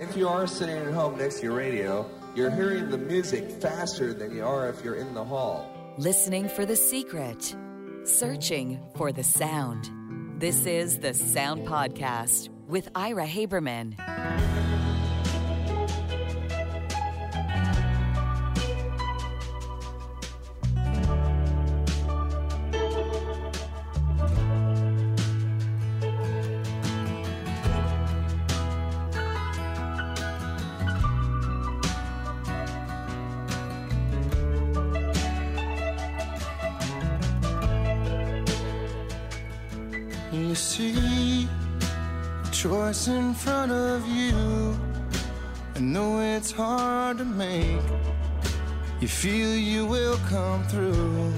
If you are sitting at home next to your radio, you're hearing the music faster than you are if you're in the hall. Listening for the secret. Searching for the sound. This is the Sound Podcast with Ira Haberman. You see the choice in front of you, and though it's hard to make, you feel you will come through.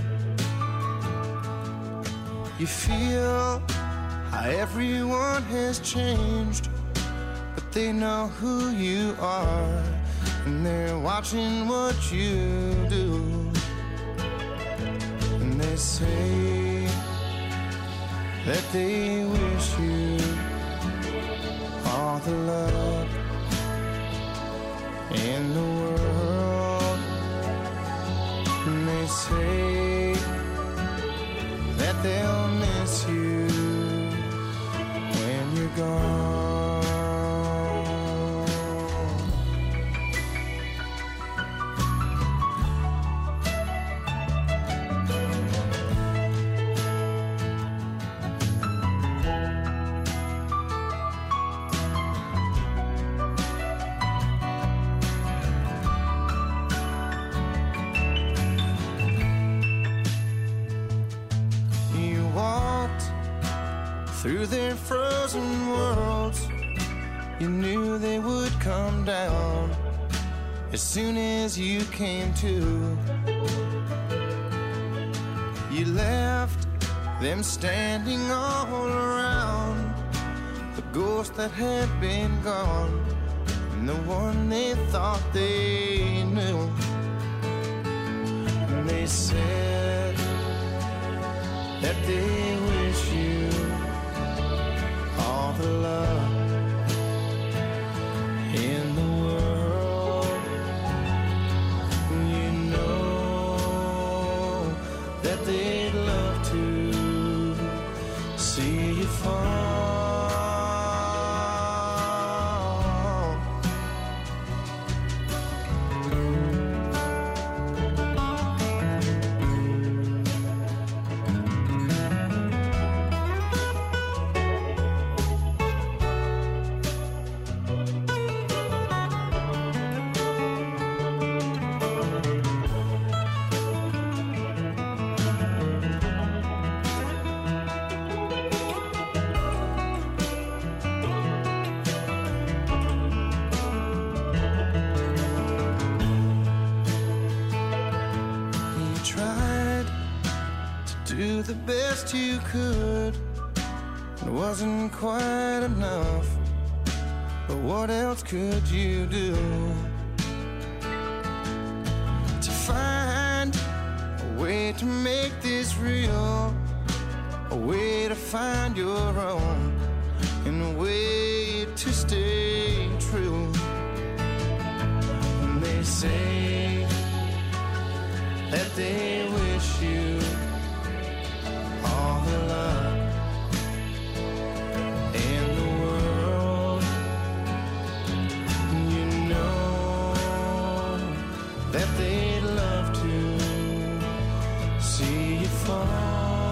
You feel how everyone has changed, but they know who you are, and they're watching what you do. And they say that they wish you all the luck in the world. And they say that they'll miss you when you're gone. Through their frozen worlds, you knew they would come down as soon as you came to. You left them standing all around, the ghost that had been gone, and the one they thought they knew. And they said that they wish you all the love in the world. You know that they'd love to see you fall. Do the best you could, it wasn't quite enough, but what else could you do? To find a way to make this real, a way to find your own, and a way to stay true. And they say that they wish you all the love in the world. You know that they'd love to see you fall.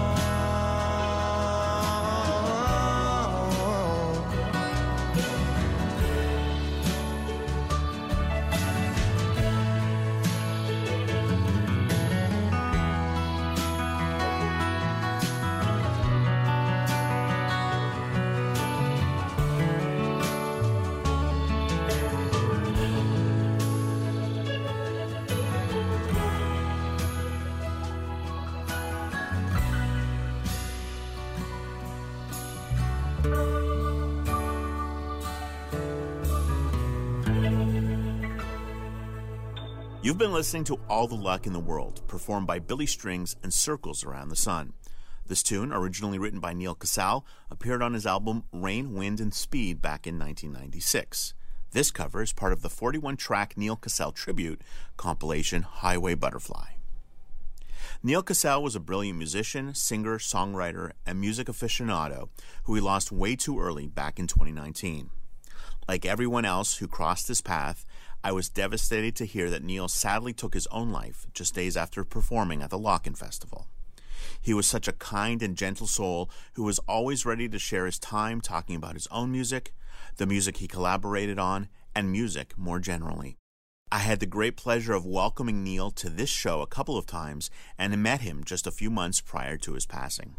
You've been listening to All the Luck in the World, performed by Billy Strings and Circles Around the Sun. This tune, originally written by Neal Casal, appeared on his album Rain, Wind, and Speed back in 1996. This cover is part of the 41-track Neal Cassell tribute compilation Highway Butterfly. Neal Cassell was a brilliant musician, singer, songwriter, and music aficionado who we lost way too early back in 2019. Like everyone else who crossed his path, I was devastated to hear that Neal sadly took his own life just days after performing at the Lock-In Festival. He was such a kind and gentle soul who was always ready to share his time talking about his own music, the music he collaborated on, and music more generally. I had the great pleasure of welcoming Neal to this show a couple of times and met him just a few months prior to his passing.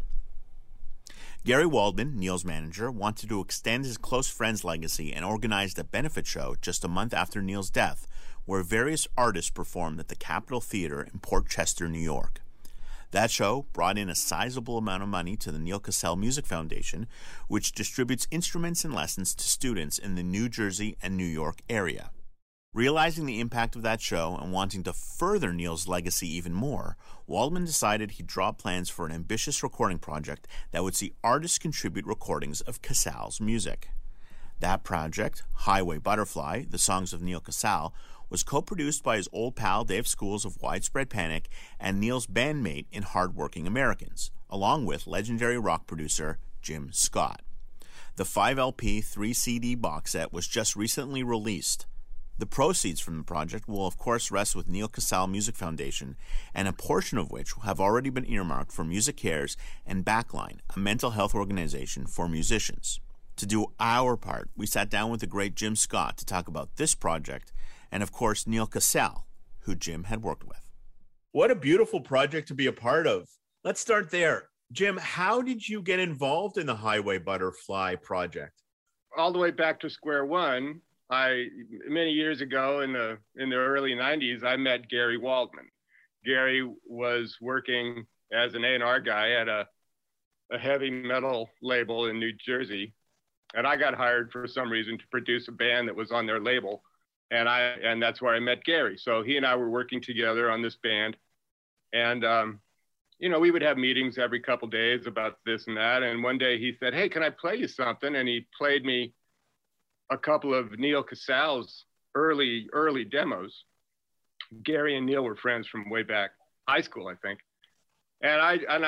Gary Waldman, Neal's manager, wanted to extend his close friend's legacy and organized a benefit show just a month after Neal's death, where various artists performed at the Capitol Theater in Port Chester, New York. That show brought in a sizable amount of money to the Neal Cassell Music Foundation, which distributes instruments and lessons to students in the New Jersey and New York area. Realizing the impact of that show and wanting to further Neal's legacy even more, Waldman decided he'd draw plans for an ambitious recording project that would see artists contribute recordings of Cassell's music. That project, Highway Butterfly, the songs of Neal Cassell, was co-produced by his old pal Dave Schools of Widespread Panic and Neal's bandmate in Hardworking Americans, along with legendary rock producer Jim Scott. The 5-LP 3-CD box set was just recently released. The proceeds from the project will of course rest with Neal Cassell Music Foundation, and a portion of which have already been earmarked for Music Cares and Backline, a mental health organization for musicians. To do our part, we sat down with the great Jim Scott to talk about this project, and of course Neal Cassell, who Jim had worked with. What a beautiful project to be a part of. Let's start there. Jim, how did you get involved in the Highway Butterfly project? All the way back to square one. Many years ago in the early 90s, I met Gary Waldman. Gary was working as an A&R guy at a heavy metal label in New Jersey. And I got hired for some reason to produce a band that was on their label. And that's where I met Gary. So he and I were working together on this band. And, we would have meetings every couple days about this and that. And one day he said, "Hey, can I play you something?" And he played me a couple of Neal Cassell's early demos. Gary and Neal were friends from way back high school, I think. And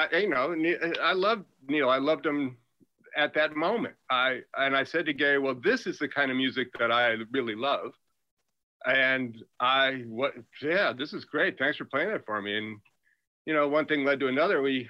I loved Neal. I loved him at that moment. I said to Gary, "Well, this is the kind of music that I really love. And this is great. Thanks for playing it for me." And, one thing led to another. He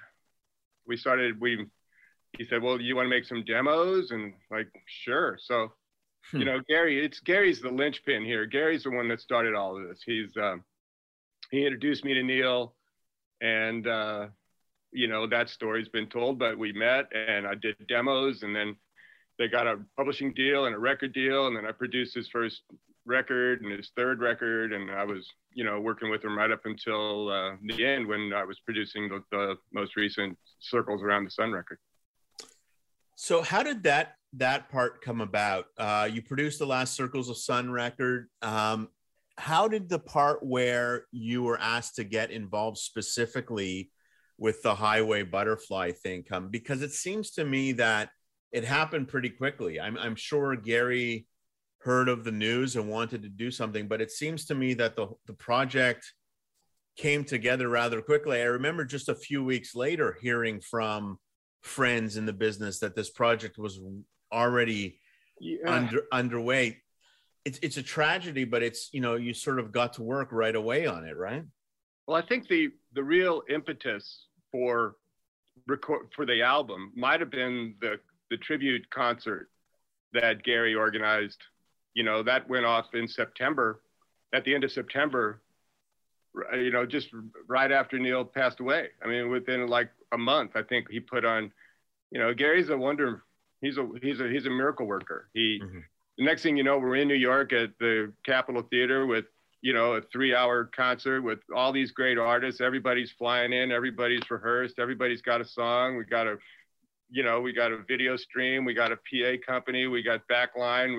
said, "Well, you want to make some demos?" And like, sure. So, Gary's the linchpin here. Gary's the one that started all of this. He introduced me to Neal, and, that story's been told, but we met and I did demos, and then they got a publishing deal and a record deal. And then I produced his first record and his third record. And I was, working with him right up until the end when I was producing the most recent Circles Around the Sun record. So how did that part come about? You produced the last Circles of Sun record. How did the part where you were asked to get involved specifically with the Highway Butterfly thing come? Because it seems to me that it happened pretty quickly. I'm sure Gary heard of the news and wanted to do something, but it seems to me that the project came together rather quickly. I remember just a few weeks later hearing from friends in the business that this project was already underway. It's a tragedy, but it's, you sort of got to work right away on it, right? Well, I think the real impetus for the album might have been the tribute concert that Gary organized. That went off in September, at the end of September, just right after Neal passed away. I mean, within like a month, I think he put on, Gary's a wonder. He's a miracle worker. The next thing you know, we're in New York at the Capitol Theater with, a 3-hour concert with all these great artists. Everybody's flying in, everybody's rehearsed, everybody's got a song. We got a video stream, we got a PA company, we got Backline,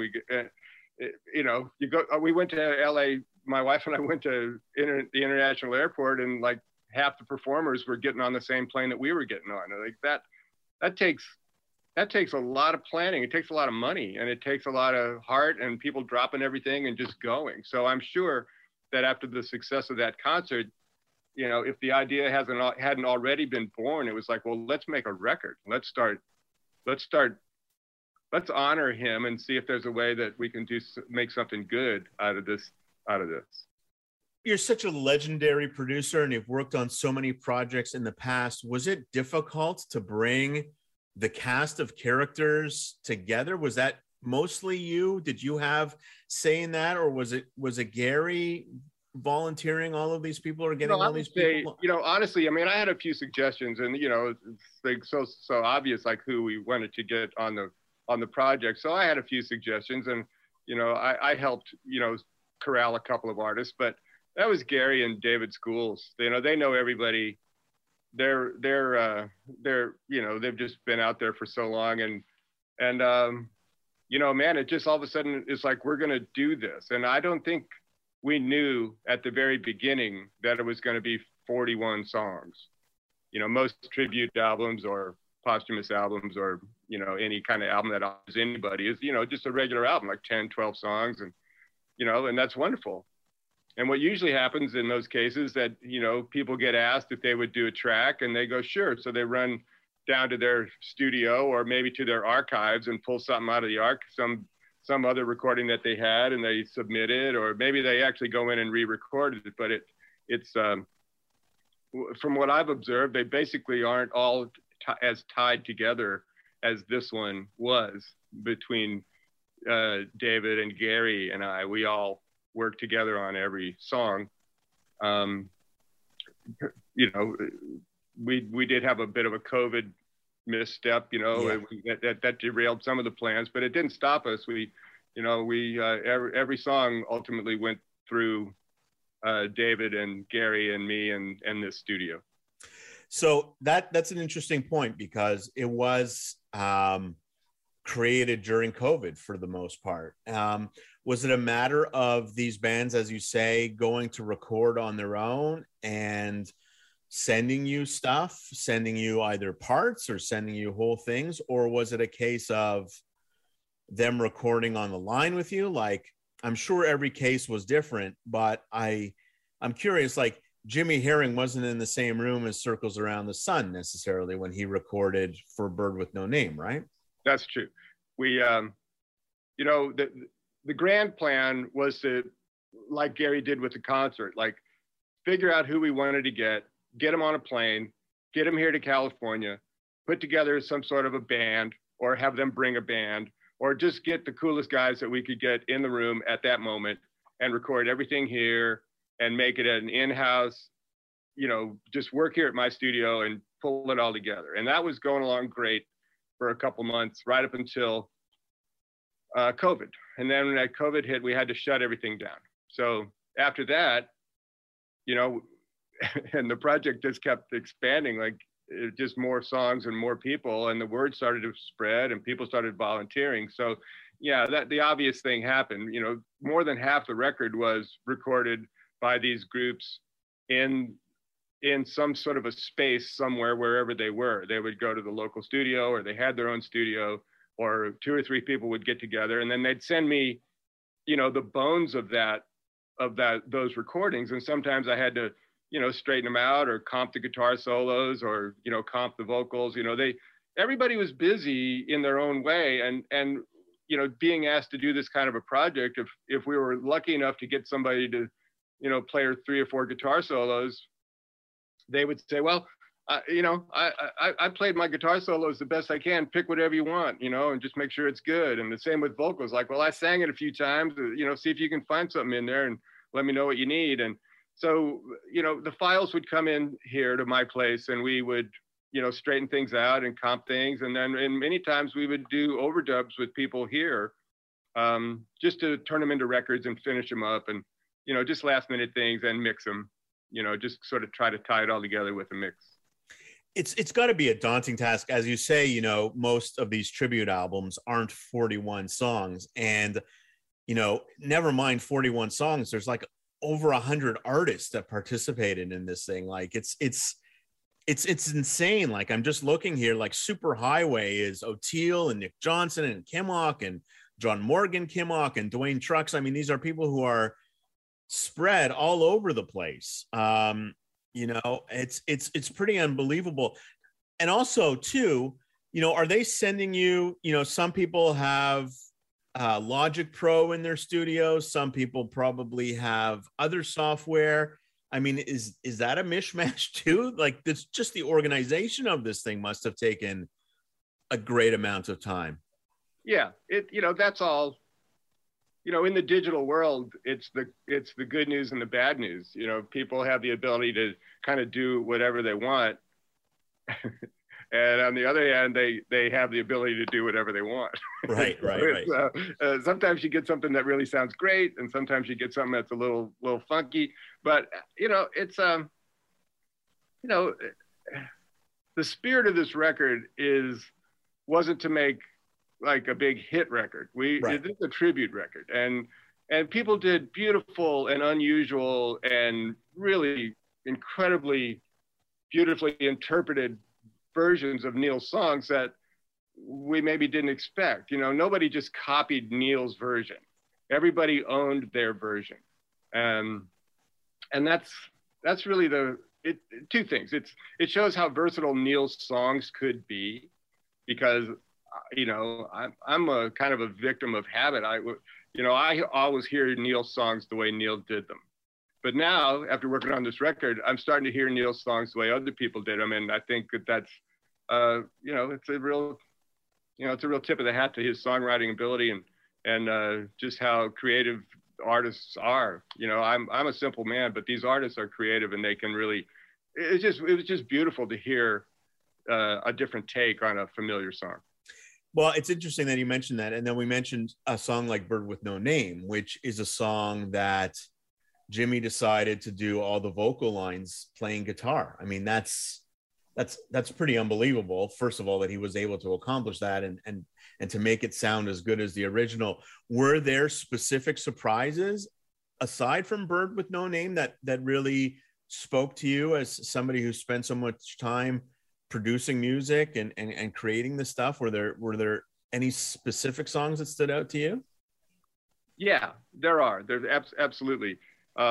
we went to LA, my wife and I went to the international airport, and like half the performers were getting on the same plane that we were getting on. Like that takes that takes a lot of planning. It takes a lot of money, and it takes a lot of heart and people dropping everything and just going. So I'm sure that after the success of that concert, you know, if the idea hadn't already been born, it was like, well, let's make a record. Let's honor him and see if there's a way that we can make something good out of this. You're such a legendary producer and you've worked on so many projects in the past. Was it difficult to bring the cast of characters together? Was that mostly you? Did you have say in that, or was it Gary volunteering all of these people or getting all these people? You know, honestly, I mean, I had a few suggestions, and you know, it's like so obvious, like who we wanted to get on the project. So I had a few suggestions, and you know, I helped, you know, corral a couple of artists, but that was Gary and David Schools. You know, they know everybody. They're you know, they've just been out there for so long, and you know, man, it just all of a sudden it's like, we're gonna do this, and I don't think we knew at the very beginning that it was going to be 41 songs. You know, most tribute albums or posthumous albums, or you know, any kind of album that honors anybody, is, you know, just a regular album, like 10, 12 songs, and you know, and that's wonderful. And what usually happens in those cases, that, you know, people get asked if they would do a track, and they go, sure. So they run down to their studio or maybe to their archives and pull something out of the some other recording that they had, and they submit it, or maybe they actually go in and re-recorded it. But it's from what I've observed, they basically aren't all as tied together as this one was between David and Gary and I. We all work together on every song. You know, we did have a bit of a COVID misstep, you know, that derailed some of the plans, but it didn't stop us. Every song ultimately went through David and Gary and me and this studio. So that's an interesting point, because it was created during COVID for the most part. Was it a matter of these bands, as you say, going to record on their own and sending you stuff, sending you either parts or sending you whole things? Or was it a case of them recording on the line with you? Like, I'm sure every case was different, but I'm curious, like Jimmy Herring wasn't in the same room as Circles Around the Sun necessarily when he recorded for Bird with No Name, right? That's true. We, you know, the grand plan was to, like Gary did with the concert, like figure out who we wanted to get them on a plane, get them here to California, put together some sort of a band, or have them bring a band, or just get the coolest guys that we could get in the room at that moment and record everything here and make it an in-house, you know, just work here at my studio and pull it all together. And that was going along great for a couple months, right up until COVID. And then when that COVID hit, we had to shut everything down. So after that, you know, and the project just kept expanding, like just more songs and more people, and the word started to spread and people started volunteering. So yeah, the obvious thing happened. You know, more than half the record was recorded by these groups in some sort of a space somewhere, wherever they were. They would go to the local studio, or they had their own studio, or 2 or 3 people would get together, and then they'd send me, you know, the bones of those recordings. And sometimes I had to, you know, straighten them out, or comp the guitar solos, or, you know, comp the vocals. You know, everybody was busy in their own way. And, you know, being asked to do this kind of a project, if we were lucky enough to get somebody to, you know, play 3 or 4 guitar solos, they would say, well, you know, I played my guitar solos the best I can, pick whatever you want, you know, and just make sure it's good. And the same with vocals, like, well, I sang it a few times, you know, see if you can find something in there and let me know what you need. And so, you know, the files would come in here to my place, and we would, you know, straighten things out and comp things. And then many times we would do overdubs with people here, just to turn them into records and finish them up, and, you know, just last minute things, and mix them, you know, just sort of try to tie it all together with a mix. It's got to be a daunting task. As you say, you know, most of these tribute albums aren't 41 songs, and, you know, never mind 41 songs, there's like over 100 artists that participated in this thing. Like it's it's insane. Like, I'm just looking here, like Superhighway is Oteil and Nick Johnson and Kimmock and John Morgan Kimmock and Dwayne Trucks. I mean, these are people who are spread all over the place. You know, it's pretty unbelievable. And also too, you know, are they sending you, you know, some people have Logic Pro in their studios. Some people probably have other software. I mean, is that a mishmash too? Like, it's just the organization of this thing must have taken a great amount of time. Yeah, you know, that's all. You know, in the digital world, it's the good news and the bad news. You know, people have the ability to kind of do whatever they want. And on the other hand, they have the ability to do whatever they want. Right. Sometimes you get something that really sounds great, and sometimes you get something that's a little funky. But you know, it's you know, the spirit of this record wasn't to make like a big hit record. It's a tribute record, and people did beautiful and unusual and really incredibly beautifully interpreted versions of Neil's songs that we maybe didn't expect. You know, nobody just copied Neil's version. Everybody owned their version. And that's really two things. It shows how versatile Neil's songs could be, because, you know, I'm a kind of a victim of habit. I always hear Neil's songs the way Neil did them. But now, after working on this record, I'm starting to hear Neil's songs the way other people did them, and I think that's, you know, it's a real tip of the hat to his songwriting ability and just how creative artists are. You know, I'm a simple man, but these artists are creative, and they can really. It was just beautiful to hear a different take on a familiar song. Well, it's interesting that you mentioned that, and then we mentioned a song like "Bird with No Name," which is a song that Jimmy decided to do all the vocal lines playing guitar. I mean, that's pretty unbelievable. First of all, that he was able to accomplish that and to make it sound as good as the original. Were there specific surprises aside from "Bird with No Name" that really spoke to you as somebody who spent so much time producing music and creating this stuff? Were there any specific songs that stood out to you? Yeah, there are. There's absolutely.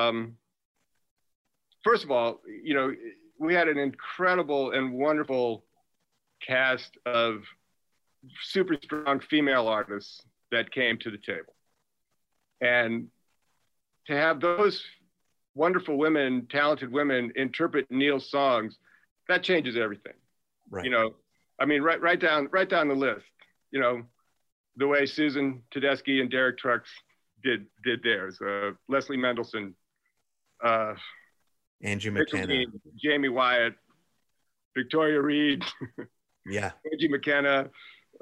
First of all, you know, we had an incredible and wonderful cast of super strong female artists that came to the table. And to have those wonderful women, talented women, interpret Neil's songs, that changes everything. Right. You know, I mean, right down the list, you know, the way Susan Tedeschi and Derek Trucks did theirs, Leslie Mendelson, Angie McKenna, Jamie Wyatt, Victoria Reed, yeah, Angie McKenna,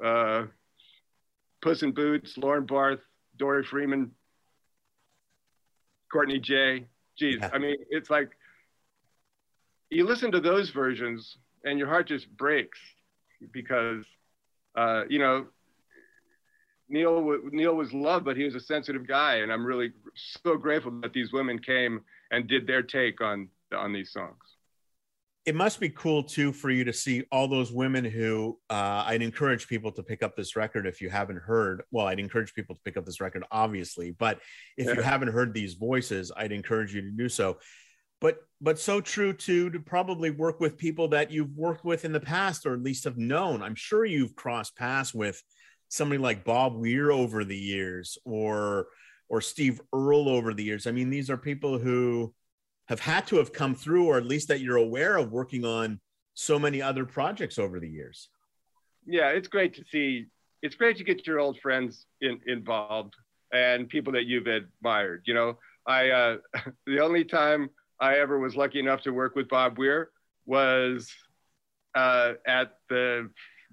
Puss in Boots, Lauren Barth, Dory Freeman, Courtney J. Geez, yeah. I mean, it's like you listen to those versions and your heart just breaks, because you know, Neil was loved, but he was a sensitive guy, and I'm really so grateful that these women came and did their take on these songs. It must be cool too for you to see all those women who I'd encourage people to pick up this record if you haven't heard. Well, I'd encourage people to pick up this record, obviously, but if you haven't heard these voices, I'd encourage you to do so. But so true too, to probably work with people that you've worked with in the past, or at least have known. I'm sure you've crossed paths with somebody like Bob Weir over the years, or Steve Earle over the years. I mean, these are people who have had to have come through, or at least that you're aware of, working on so many other projects over the years. Yeah, it's great to see. It's great to get your old friends involved and people that you've admired. You know, the only time I ever was lucky enough to work with Bob Weir was at the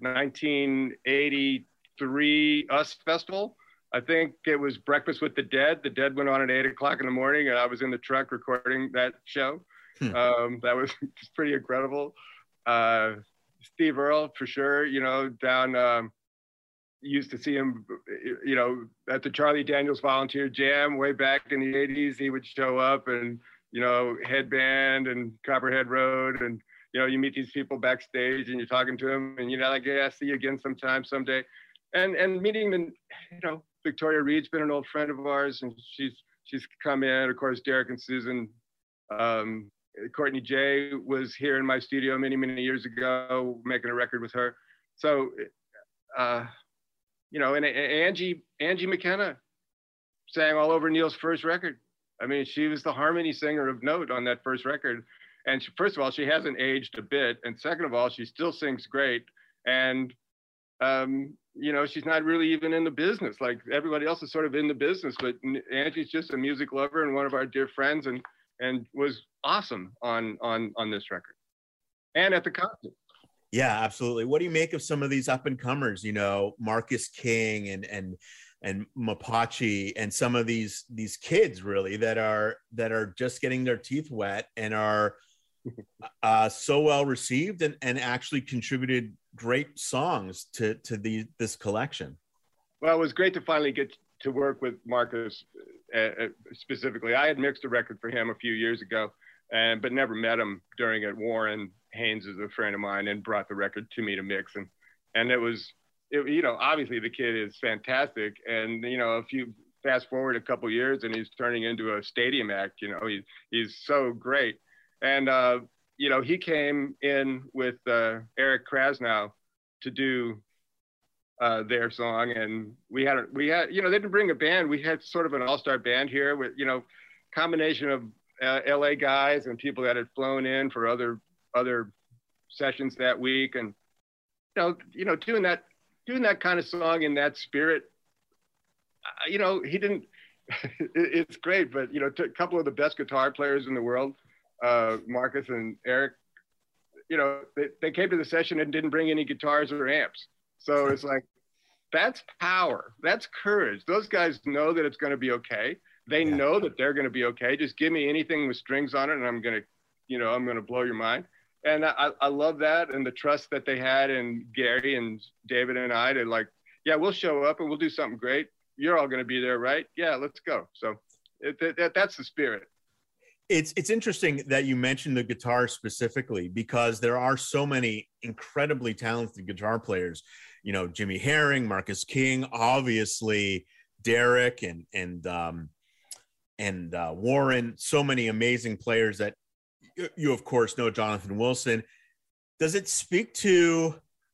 1983 US Festival. I think it was Breakfast with the Dead. The Dead went on at 8 o'clock in the morning, and I was in the truck recording that show. That was pretty incredible. Steve Earle, for sure, you know, down, used to see him, you know, at the Charlie Daniels Volunteer Jam way back in the 80s. He would show up and, you know, Headband and Copperhead Road. And, you meet these people backstage and you're talking to them and like, yeah, I'll see you again someday. And meeting the, Victoria Reed's been an old friend of ours, and she's come in. Of course, Derek and Susan, Courtney J was here in my studio many, many years ago, making a record with her. So, and Angie McKenna sang all over Neil's first record. I mean, she was the harmony singer of note on that first record. And first of all, she hasn't aged a bit. And second of all, she still sings great. And, she's not really even in the business. Like everybody else is sort of in the business, but Angie's just a music lover and one of our dear friends, and was awesome on this record and at the concert. Yeah, absolutely. What do you make of some of these up and comers, Marcus King and Mapache, and some of these kids really that are just getting their teeth wet and are so well received and actually contributed great songs to this collection? Well, it was great to finally get to work with Marcus specifically. I had mixed a record for him a few years ago, but never met him during it. Warren Haynes is a friend of mine and brought the record to me to mix, and it was, obviously the kid is fantastic, and if you fast forward a couple years and he's turning into a stadium act, he's so great. And he came in with Eric Krasnow to do their song, and we had they didn't bring a band. We had sort of an all-star band here with combination of LA guys and people that had flown in for other sessions that week, and doing that kind of song in that spirit. He didn't. It's great, but a couple of the best guitar players in the world, Marcus and Eric, they came to the session and didn't bring any guitars or amps. So it's like, that's power. That's courage. Those guys know that it's going to be okay. They know that they're going to be okay. Just give me anything with strings on it, and I'm going to blow your mind. And I love that, and the trust that they had in Gary and David and I to like, yeah, we'll show up and we'll do something great. You're all going to be there, right? Yeah, let's go. So that's the spirit. It's interesting that you mentioned the guitar specifically, because there are so many incredibly talented guitar players. Jimmy Herring, Marcus King, obviously Derek and Warren. So many amazing players that you of course know. Jonathan Wilson. Does it speak to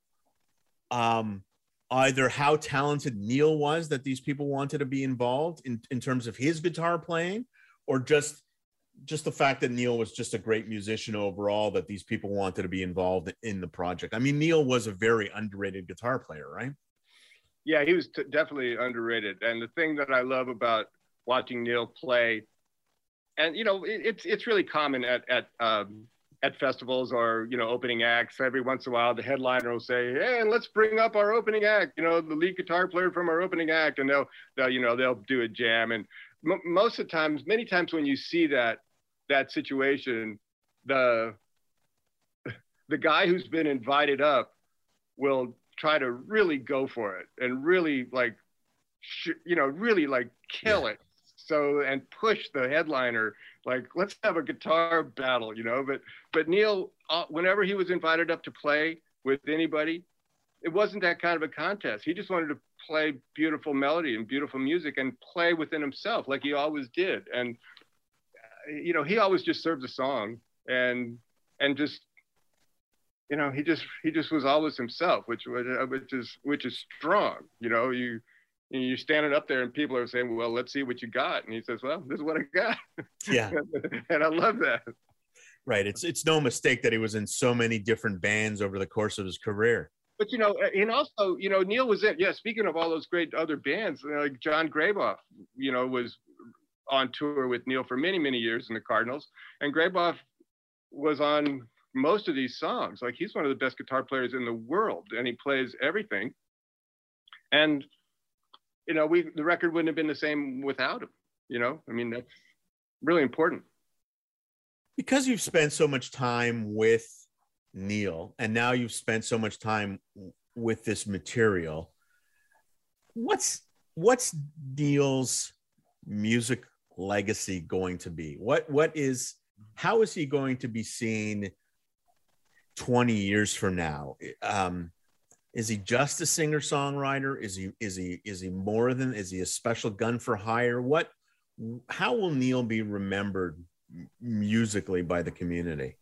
either how talented Neil was that these people wanted to be involved in terms of his guitar playing, or just the fact that Neil was just a great musician overall, that these people wanted to be involved in the project? I mean, Neil was a very underrated guitar player, right? Yeah, he was definitely underrated. And the thing that I love about watching Neil play, and it's really common at festivals or opening acts. Every once in a while, the headliner will say, "Hey, let's bring up our opening act." The lead guitar player from our opening act, and they'll do a jam. And most of the times, many times when you see that situation, the guy who's been invited up will try to really go for it and really kill it. So, and push the headliner, like, let's have a guitar battle, but Neil, whenever he was invited up to play with anybody, it wasn't that kind of a contest. He just wanted to play beautiful melody and beautiful music and play within himself like he always did. And he always just served the song and just he just was always himself, which is strong. You're standing up there and people are saying, "Well, let's see what you got," and he says, "Well, this is what I got." Yeah. And I love that. Right. It's no mistake that he was in so many different bands over the course of his career. But and also, Neil was in. Yeah, speaking of all those great other bands, like John Graboff, was on tour with Neil for many, many years in the Cardinals, and Graboff was on most of these songs. Like, he's one of the best guitar players in the world, and he plays everything. And the record wouldn't have been the same without him. I mean, that's really important. Because you've spent so much time with Neil, and now you've spent so much time with this material, what's Neil's music legacy going to be? How is he going to be seen 20 years from now? Is he just a singer-songwriter? Is he more than? Is he a special gun for hire? How will Neil be remembered musically by the community?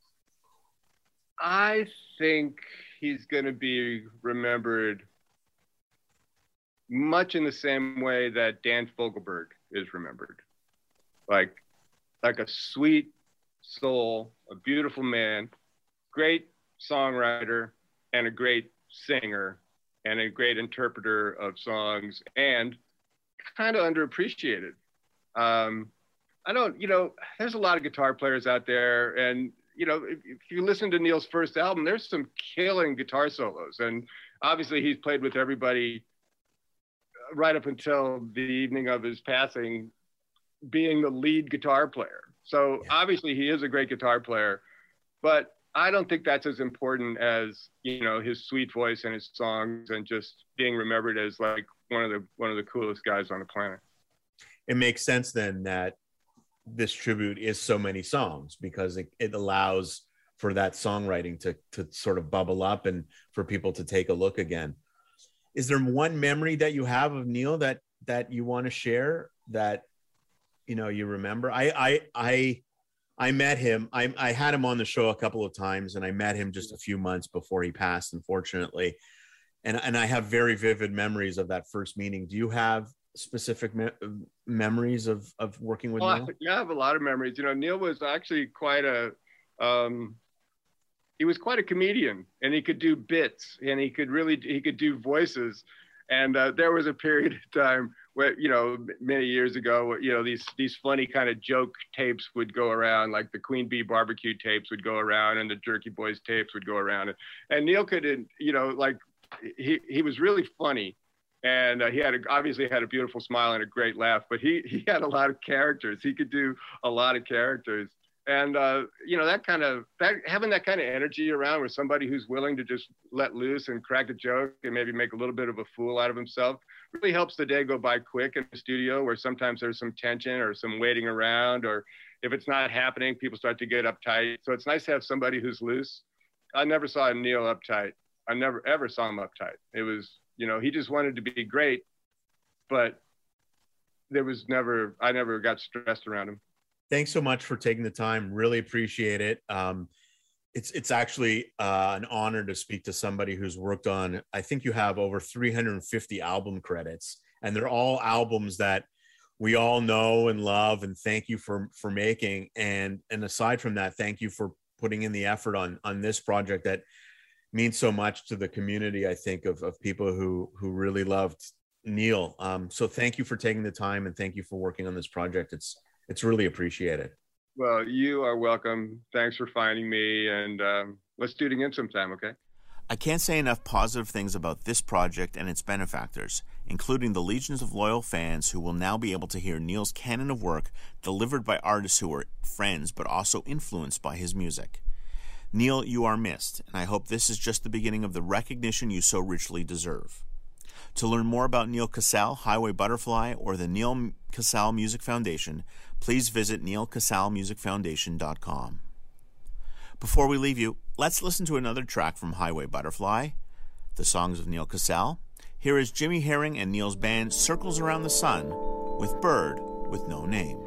I think he's going to be remembered much in the same way that Dan Fogelberg is remembered. Like a sweet soul, a beautiful man, great songwriter, and a great singer, and a great interpreter of songs, and kind of underappreciated. There's a lot of guitar players out there, and if you listen to Neil's first album, there's some killing guitar solos, and obviously he's played with everybody right up until the evening of his passing, being the lead guitar player. So obviously he is a great guitar player, but I don't think that's as important as, his sweet voice and his songs, and just being remembered as like one of the coolest guys on the planet. It makes sense then that this tribute is so many songs, because it allows for that songwriting to sort of bubble up and for people to take a look again. Is there one memory that you have of Neil that you want to share that, you remember? I met him. I had him on the show a couple of times, and I met him just a few months before he passed, unfortunately. And I have very vivid memories of that first meeting. Do you have specific memories of working with Neil? Yeah, I have a lot of memories. Neil was actually quite a comedian, and he could do bits, and he could do voices. And there was a period of time where, many years ago, these funny kind of joke tapes would go around, like the Queen Bee barbecue tapes would go around, and the Jerky Boys tapes would go around. And Neil could, he was really funny. And he obviously had a beautiful smile and a great laugh, but he had a lot of characters. He could do a lot of characters. And, having that kind of energy around with somebody who's willing to just let loose and crack a joke and maybe make a little bit of a fool out of himself really helps the day go by quick in the studio, where sometimes there's some tension or some waiting around, or if it's not happening, people start to get uptight. So it's nice to have somebody who's loose. I never saw Neil uptight. I never, ever saw him uptight. It was, he just wanted to be great, but I never got stressed around him. Thanks so much for taking the time. Really appreciate it. It's actually an honor to speak to somebody who's worked on, I think you have over 350 album credits, and they're all albums that we all know and love, and thank you for making. And aside from that, thank you for putting in the effort on this project that means so much to the community, I think, of people who really loved Neil. So thank you for taking the time, and thank you for working on this project. It's really appreciated. Well, you are welcome. Thanks for finding me, and let's do it again sometime, okay? I can't say enough positive things about this project and its benefactors, including the legions of loyal fans who will now be able to hear Neil's canon of work delivered by artists who are friends but also influenced by his music. Neil, you are missed, and I hope this is just the beginning of the recognition you so richly deserve. To learn more about Neil Casal, Highway Butterfly, or the Neil Casal Music Foundation, please visit neilcasalmusicfoundation.com. Before we leave you, let's listen to another track from Highway Butterfly, the songs of Neil Casal. Here is Jimmy Herring and Neil's band Circles Around the Sun with Bird with No Name.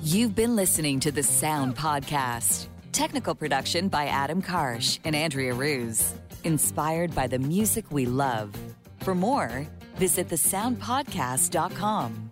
You've been listening to the Sound Podcast. Technical production by Adam Karsh and Andrea Ruse. Inspired by the music we love. For more, visit thesoundpodcast.com.